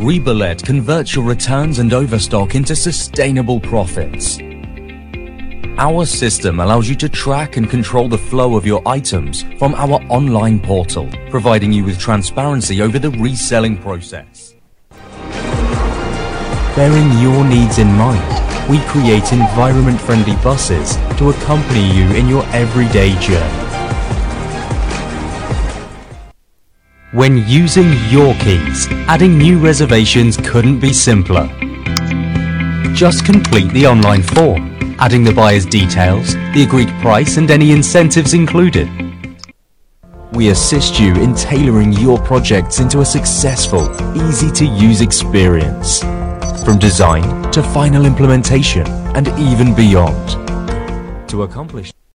Rebeled converts your returns and overstock into sustainable profits. Our system allows you to track and control the flow of your items from our online portal, providing you with transparency over the reselling process. Bearing your needs in mind, we create environment-friendly buses to accompany you in your everyday journey. When using your keys, adding new reservations couldn't be simpler. Just complete the online form, adding the buyer's details, the agreed price and any incentives included. We assist you in tailoring your projects into a successful, easy-to-use experience, from design to final implementation and even beyond. To accomplish